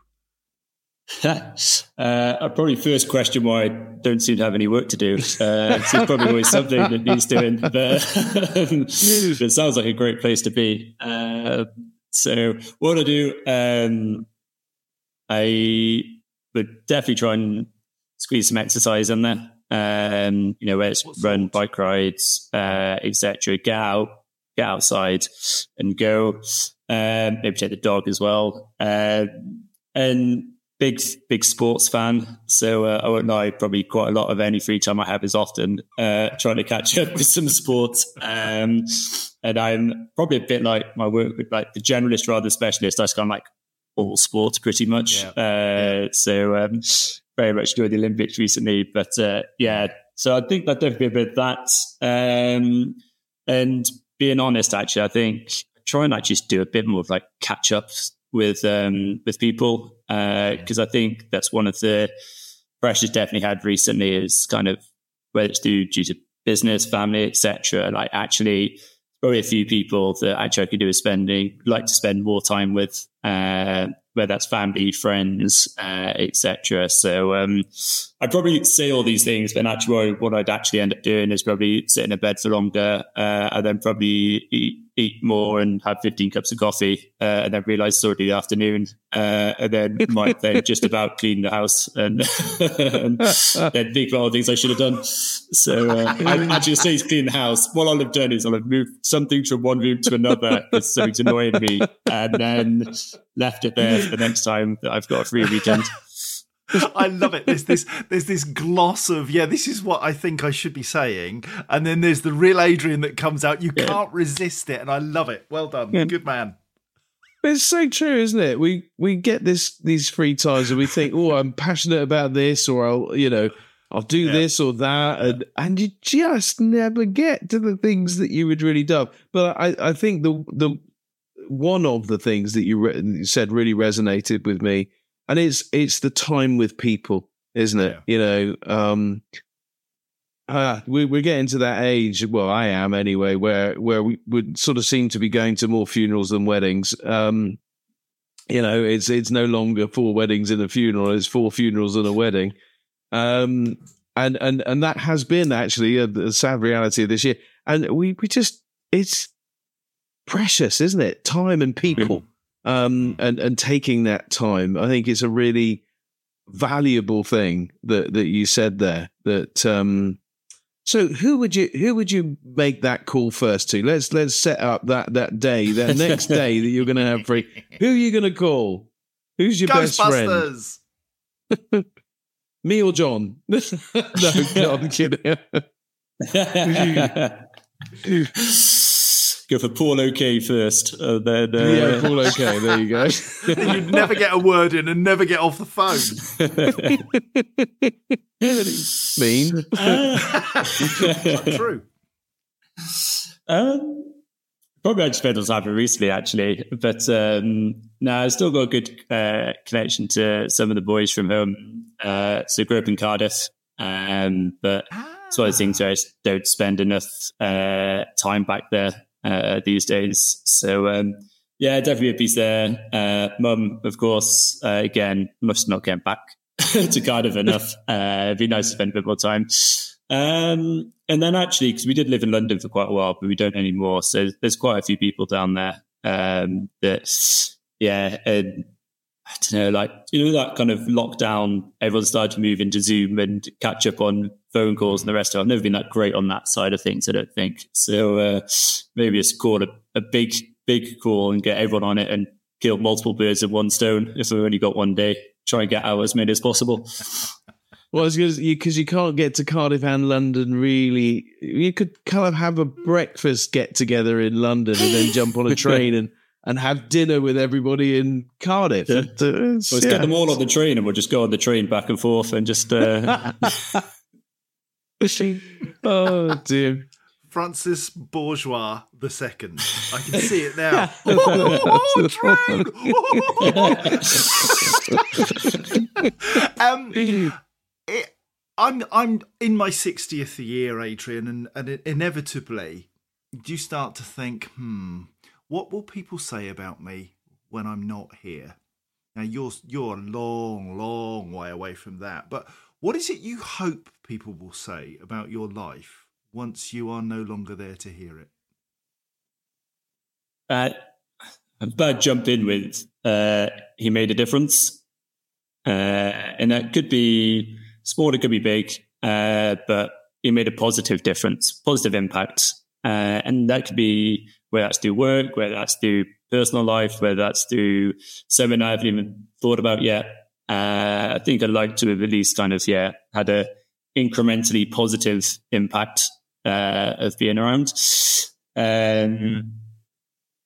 uh, probably first question why I don't seem to have any work to do. Uh, it's probably always something that needs doing, but it sounds like a great place to be. Uh, so what I do, um, I would definitely try and squeeze some exercise in there. Um, you know, where it's run, bike rides, uh, et cetera. Get out, get outside, and go. Um, maybe take the dog as well. Uh, and Big, big sports fan. So uh, I won't lie, probably quite a lot of any free time I have is often uh, trying to catch up with some sports. Um, and I'm probably a bit like my work with like the generalist rather than specialist. I just kind of like all sports pretty much. Yeah. Uh, yeah. So um, very much enjoyed the Olympics recently. But uh, yeah, So I think that definitely a bit of that. Um, and being honest, actually, I think try and actually just do a bit more of like catch ups with um, with people, because uh, I think that's one of the pressures definitely had recently is kind of whether it's due, due to business, family, et cetera. Like actually, probably a few people that actually I could do is spending like to spend more time with, uh, whether that's family, friends, uh, et cetera. So um, I'd probably say all these things, but actually what I'd actually end up doing is probably sit in a bed for longer, uh, and then probably eat, eat more and have fifteen cups of coffee, uh, and then realise it's already the afternoon, uh, and then might then just about clean the house and, and then think about all the things I should have done. So uh, I actually say clean the house. What I'll have done is I'll have moved something from one room to another because something's annoying me, and then left it there for the next time that I've got a free weekend. I love it. There's this there's this gloss of, yeah, this is what I think I should be saying. And then there's the real Adrian that comes out. You yeah. can't resist it. And I love it. Well done. Yeah. Good man. It's so true, isn't it? We we get this these free times and we think, oh, I'm passionate about this, or I'll, you know, I'll do yeah. this or that. Yeah. And and you just never get to the things that you would really love. But I, I think the the one of the things that you re- said really resonated with me. And it's it's the time with people, isn't it? Yeah. You know, um, uh, we, we're getting to that age. Well, I am anyway, where where we would sort of seem to be going to more funerals than weddings. Um, you know, it's it's no longer four weddings and a funeral; it's four funerals and a wedding. Um, and and and that has been actually a, a sad reality of this year. And we we just it's precious, isn't it? Time and people. Um, and, and taking that time, I think it's a really valuable thing that, that you said there. That um, so who would you who would you make that call first to? Let's let's set up that that day, that next day that you're going to have free. Who are you going to call? Who's your best friend? Me or John? No, no, I'm kidding. Go for Paul OK first. Uh, then, uh... Yeah, Paul OK. There you go. You'd never get a word in and never get off the phone. Mean. Uh... Not true. Um, probably I just spent some time recently, actually. But um, no, I've still got a good uh, connection to some of the boys from home. Uh, so I grew up in Cardiff. Um, but ah. it's one of the things where I just don't spend enough uh, time back there. Uh, these days. So, um, yeah, definitely a piece there. Uh, Mum, of course, uh, again, must not get back to Cardiff enough. Uh, it'd be nice to spend a bit more time. Um, and then actually, because we did live in London for quite a while, but we don't anymore. So there's quite a few people down there um, that, yeah, and I don't know, like, you know, that kind of lockdown, everyone started to move into Zoom and catch up on phone calls and the rest of it. I've never been that great on that side of things, I don't think. So uh, maybe it's called a, a big, big call and get everyone on it and kill multiple birds with one stone if we've only got one day. Try and get out as many as possible. Well, it's because you, you can't get to Cardiff and London really. You could kind of have a breakfast get together in London and then jump on a train and and have dinner with everybody in Cardiff. Yeah. Let's well, yeah. get them all on the train and we'll just go on the train back and forth and just... Uh... oh, dear. Francis Bourgeois the Second. I can see it now. oh, train! um, it, I'm, I'm in my sixtieth year, Adrian, and, and inevitably you start to think, hmm... what will people say about me when I'm not here? Now, you're you're a long, long way away from that. But what is it you hope people will say about your life once you are no longer there to hear it? Uh, I'm about to jump in with uh, he made a difference. Uh, and that could be small, it could be big, uh, but he made a positive difference, positive impact. Uh, and that could be whether that's through work, whether that's through personal life, whether that's through something I haven't even thought about yet. Uh, I think I'd like to have at least kind of, yeah, had a incrementally positive impact uh, of being around. Um,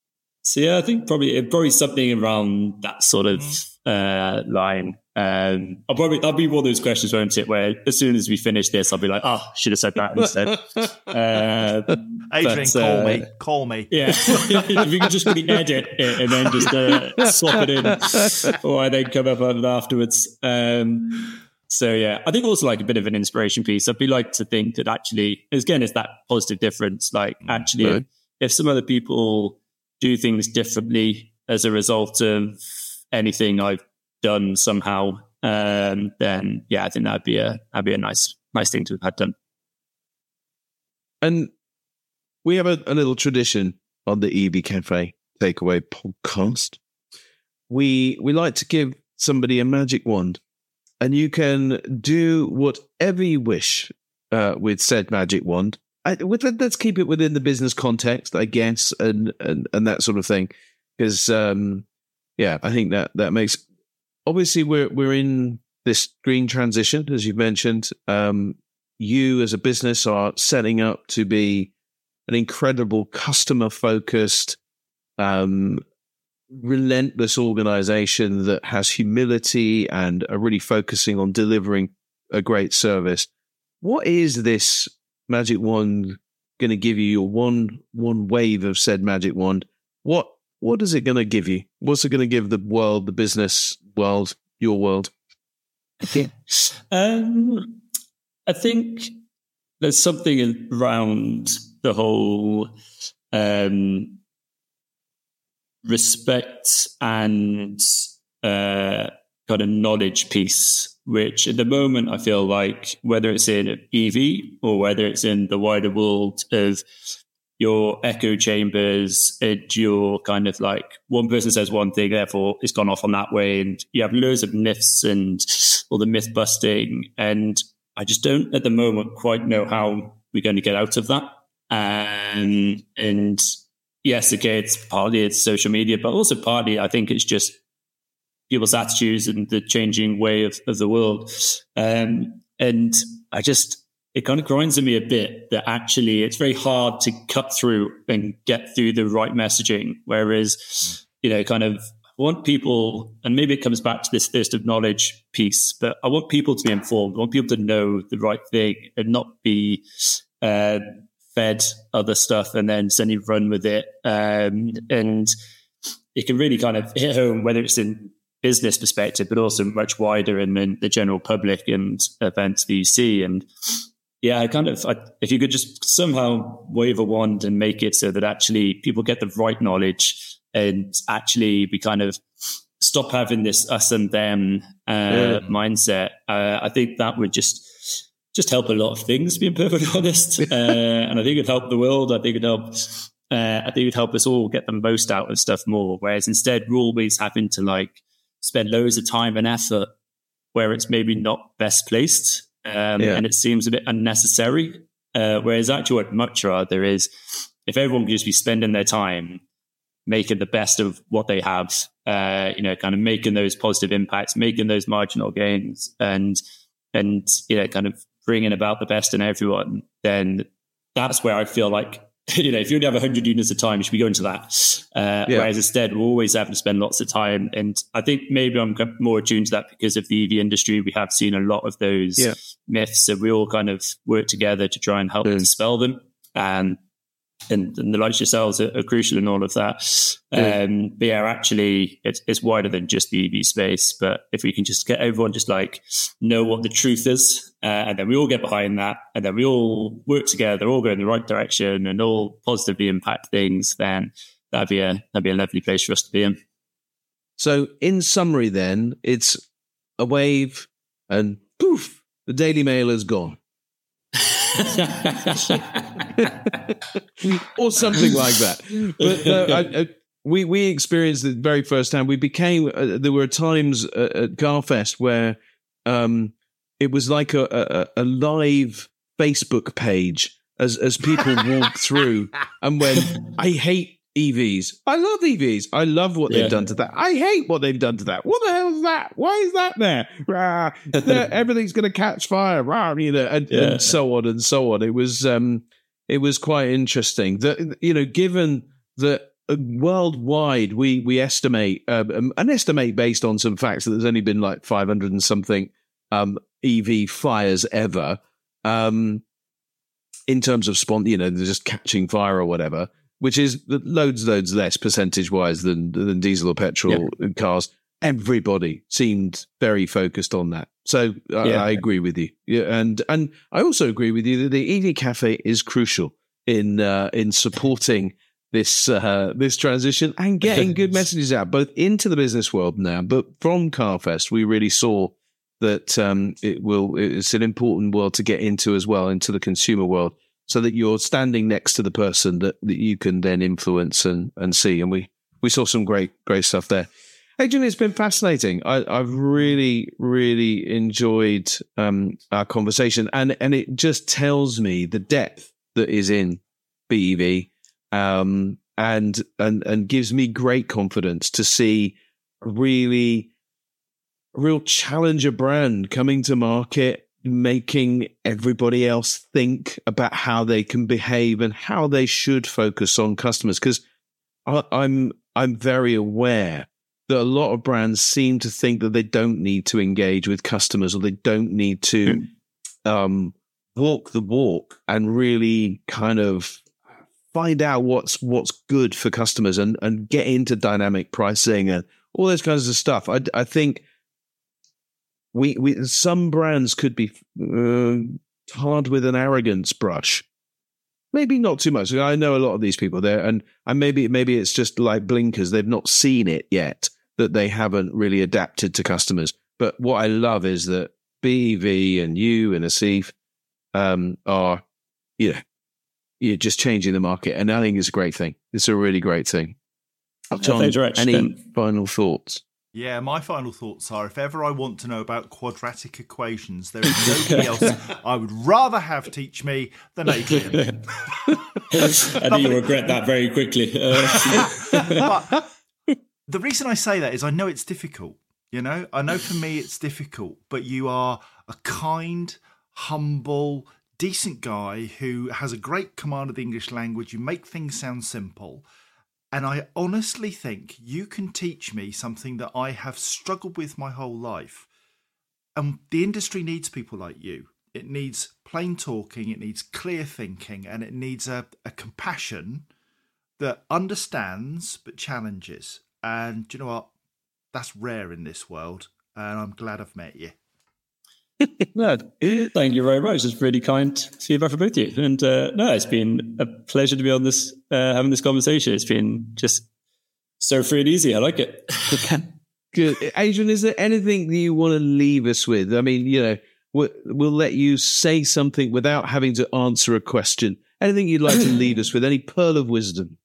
So yeah, I think probably probably something around that sort of uh, line. Um, I'll probably that'll be one of those questions, won't it? Where as soon as we finish this, I'll be like, "Oh, should have said that instead." uh, Adrian, but, call uh, me, call me. Yeah, if you could just really edit it and then just uh, swap it in, or I then come up with it afterwards. Um, so yeah, I think also like a bit of an inspiration piece. I'd be like to think that actually, again, it's that positive difference. Like actually, Right. if, if some other people do things differently as a result of anything I've done somehow, um, then yeah, I think that'd be a that'd be a nice nice thing to have had done. And we have a, a little tradition on the E V Cafe Takeaway podcast. We we like to give somebody a magic wand, and you can do whatever you wish uh, with said magic wand. I, with, let's keep it within the business context, I guess, and and, and that sort of thing, because um, yeah, I think that that makes. Obviously, we're we're in this green transition, as you've mentioned. Um, you, as a business, are setting up to be an incredible customer-focused, um, relentless organization that has humility and are really focusing on delivering a great service. What is this magic wand going to give you? Your one one wave of said magic wand. What what is it going to give you? What's it going to give the world, the business world, your world? um, I think there's something around the whole um, respect and uh, kind of knowledge piece, which at the moment I feel like whether it's in E V or whether it's in the wider world of your echo chambers, and your kind of like one person says one thing, therefore it's gone off on that way, and you have loads of myths and all the myth busting, and I just don't at the moment quite know how we're going to get out of that. Um, and yes, okay, it's partly it's social media, but also partly I think it's just people's attitudes and the changing way of, of the world. Um, and I just, it kind of grinds on me a bit that actually it's very hard to cut through and get through the right messaging. Whereas, you know, kind of I want people, and maybe it comes back to this thirst of knowledge piece, but I want people to be informed. I want people to know the right thing and not be uh, fed other stuff and then suddenly run with it. Um, and it can really kind of hit home, whether it's in business perspective, but also much wider in, in the general public and events that you see. And yeah, I kind of, I, if you could just somehow wave a wand and make it so that actually people get the right knowledge and actually we kind of stop having this us and them uh, yeah. mindset, uh, I think that would just just help a lot of things, being perfectly honest. uh, and I think it'd help the world. I think it'd help. Uh, I think it'd help us all get the most out of stuff more. Whereas instead, we're always having to like spend loads of time and effort where it's maybe not best placed. Um, yeah. And it seems a bit unnecessary. Uh, whereas actually what I'd much rather is if everyone could just be spending their time making the best of what they have, uh, you know, kind of making those positive impacts, making those marginal gains and, and, you know, kind of bringing about the best in everyone, then that's where I feel like, you know, if you only have one hundred units of time, you should be going to that. Uh, yeah. Whereas instead, we're always having to spend lots of time. And I think maybe I'm more attuned to that because of the E V industry. We have seen a lot of those yeah. myths, and we all kind of work together to try and help mm. dispel them. And, and, and the likes yourselves are, are crucial in all of that. Mm. Um, but yeah, actually, it's, it's wider than just the E V space. But if we can just get everyone just like know what the truth is, uh, and then we all get behind that, and then we all work together, all go in the right direction, and all positively impact things, then that'd be a that'd be a lovely place for us to be in. So, in summary, then it's a wave, and poof, the Daily Mail is gone. Or something like that. But uh, I, I, we we experienced it very first time. We became uh, there were times uh, at Garfest where um, it was like a, a, a live Facebook page as as people walked through and went, I hate E Vs. I love E Vs. I love what they've yeah. done to that. I hate what they've done to that. What the hell is that? Why is that there? Rah, everything's going to catch fire. Rah, you know, and, yeah. and so on and so on. It was um, it was quite interesting that, you know, given that uh, worldwide, we we estimate um, an estimate based on some facts that there's only been like five hundred and something um, E V fires ever. Um, in terms of spon, you know, they're just catching fire or whatever, which is loads, loads less percentage wise than than diesel or petrol yeah. cars. Everybody seemed very focused on that. So I, yeah. I agree with you. Yeah, and and I also agree with you that the E V Cafe is crucial in uh, in supporting this uh, this transition and getting good messages out, both into the business world now, but from CarFest, we really saw that um, it will. It's an important world to get into as well, into the consumer world, so that you're standing next to the person that, that you can then influence and, and see. And we, we saw some great great stuff there. Adrian, it's been fascinating. I, I've really really enjoyed um, our conversation, and and it just tells me the depth that is in B E V, um, and and and gives me great confidence to see really. Real challenger brand coming to market, making everybody else think about how they can behave and how they should focus on customers. Because I'm I'm very aware that a lot of brands seem to think that they don't need to engage with customers, or they don't need to um, walk the walk and really kind of find out what's what's good for customers and and get into dynamic pricing and all those kinds of stuff. I I think. We, we some brands could be uh, tarred with an arrogance brush, maybe not too much. I know a lot of these people there, and and maybe maybe it's just like blinkers; they've not seen it yet, that they haven't really adapted to customers. But what I love is that B E V and you and Asif um, are, you know, you're just changing the market, and I think it's a great thing. It's a really great thing. John, any then. final thoughts? Yeah, my final thoughts are, if ever I want to know about quadratic equations, there is nobody else I would rather have teach me than Adrian. I think you'll regret that very quickly. Uh. But the reason I say that is I know it's difficult. You know, I know for me it's difficult, but you are a kind, humble, decent guy who has a great command of the English language. You make things sound simple. And I honestly think you can teach me something that I have struggled with my whole life. And the industry needs people like you. It needs plain talking, it needs clear thinking, and it needs a, a compassion that understands but challenges. And do you know what? That's rare in this world. And I'm glad I've met you. No, thank you very much. It's really kind feedback for both of you. And uh, no, it's been a pleasure to be on this, uh, having this conversation. It's been just so free and easy. I like it. Good. Adrian, is there anything that you want to leave us with? I mean, you know, we'll, we'll let you say something without having to answer a question. Anything you'd like to leave us with? Any pearl of wisdom?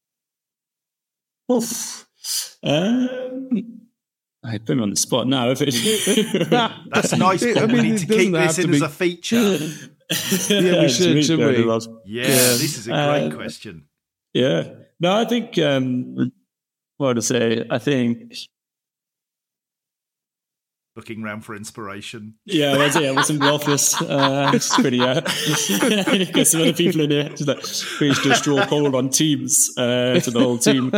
Oof. Um... I put me on the spot now. If it... That's nice, Paul. I mean, we need to keep this in be... as a feature. Yeah, we should, should we? Yeah, this is a great uh, question. Yeah. No, I think, um, what to say, I think... Looking around for inspiration. Yeah, that's it. I was in the office. Uh, it's pretty, uh, got some other people in here. Just like, we used to draw a poll on Teams uh, to the whole team.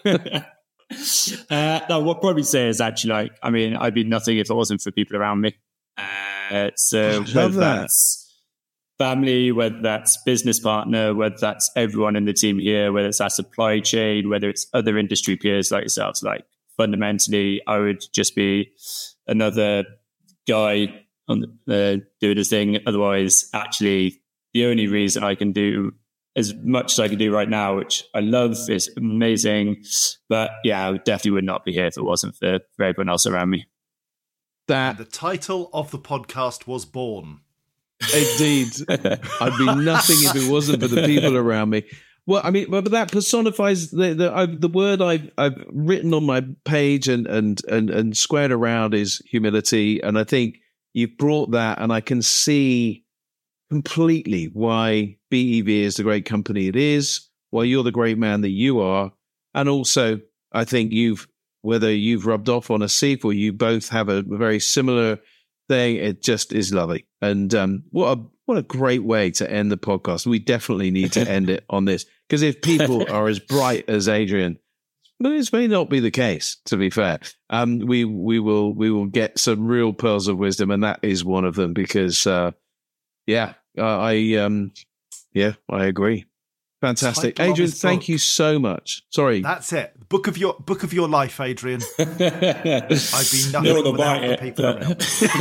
Uh, no, what I'd probably say is actually like, I mean, I'd be nothing if it wasn't for people around me. Uh, so whether that. that's family, whether that's business partner, whether that's everyone in the team here, whether it's our supply chain, whether it's other industry peers like yourselves, like fundamentally, I would just be another guy on the, uh, doing his thing. Otherwise, actually, the only reason I can do as much as I can do right now, which I love, is amazing. But yeah, I definitely would not be here if it wasn't for, for everyone else around me. That and the title of the podcast was born. Indeed. I'd be nothing if it wasn't for the people around me. Well, I mean, but that personifies the the, I've, the word I've I've written on my page and and and and squared around is humility, and I think you've brought that, and I can see completely why B E V is the great company it is, why you're the great man that you are, and also I think you've, whether you've rubbed off on Asif or you both have a very similar thing, it just is lovely. And um, what a what a great way to end the podcast. We definitely need to end it on this, because if people are as bright as Adrian but this may not be the case. To be fair, um, we we will we will get some real pearls of wisdom, and that is one of them. Because, uh, yeah, uh, I um, yeah, I agree. Fantastic, Adrian. Thank you so much. Sorry, that's it. Book of your book of your life, Adrian. I'd be nothing no without the people around.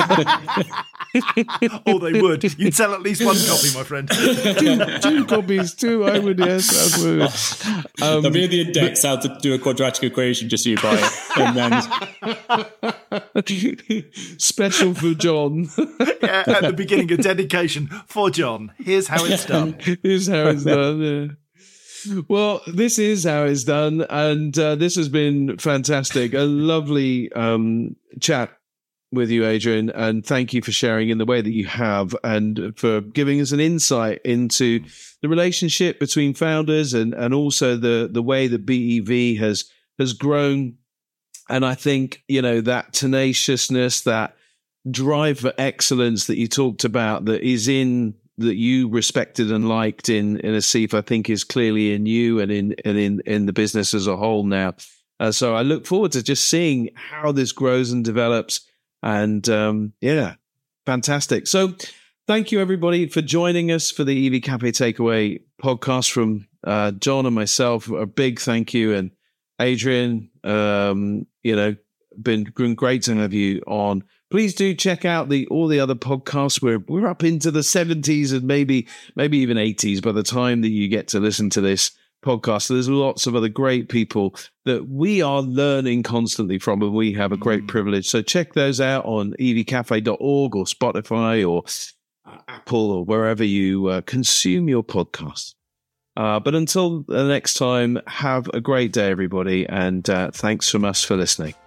Oh, they would. You'd sell at least one copy, my friend. two, two copies, two. I would. Yes, I would. Um, There'll be the index how to do a quadratic equation, just so you buy it, and then special for John. Yeah, at the beginning, a dedication for John. Here's how it's done. Here's how it's done. Yeah. Well, this is how it's done, and uh, this has been fantastic. A lovely um, chat with you, Adrian, and thank you for sharing in the way that you have, and for giving us an insight into the relationship between founders, and, and also the the way that B E V has has grown. And I think, you know, that tenaciousness, that drive for excellence that you talked about, that is in that you respected and liked in in Asif, I think is clearly in you and in and in in the business as a whole now. Uh, so I look forward to just seeing how this grows and develops. And um, yeah, fantastic. So thank you, everybody, for joining us for the E V Cafe Takeaway podcast from uh, John and myself. A big thank you. And Adrian, um, you know, been, been great to have you on. Please do check out the all the other podcasts. We're we're up into the seventies and maybe maybe even eighties by the time that you get to listen to this podcast. So there's lots of other great people that we are learning constantly from, and we have a great privilege. So check those out on e v cafe dot org or Spotify or Apple or wherever you uh, consume your podcasts. Uh, but until the next time, have a great day, everybody, and uh, thanks from us for listening.